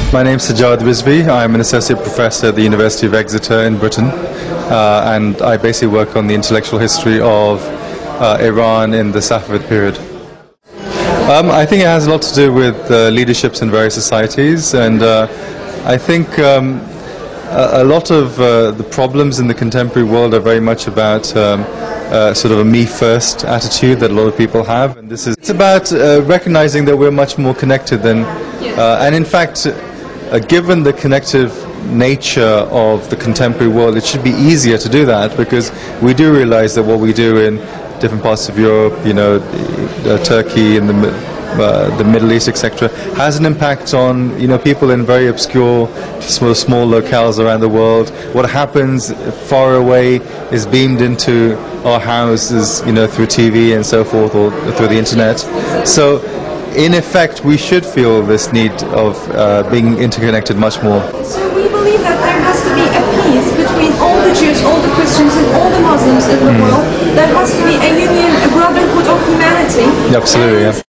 My name's Sajjad Rizvi. I'm an associate professor at the University of Exeter in Britain, and I basically work on the intellectual history of Iran in the Safavid period. I think it has a lot to do with leaderships in various societies, and I think a lot of the problems in the contemporary world are very much about sort of a me-first attitude that a lot of people have, and it's about recognizing that we're much more connected than, and in fact, given the connective nature of the contemporary world, it should be easier to do that, because we do realize that what we do in different parts of Europe, Turkey and the Middle East, etc., has an impact on people in very obscure, small locales around the world. What happens far away is beamed into our houses, through TV and so forth, or through the internet. So, in effect, we should feel this need of being interconnected much more. So we believe that there has to be a peace between all the Jews, all the Christians, and all the Muslims in the world. There has to be a union, a brotherhood of humanity. Absolutely, yeah.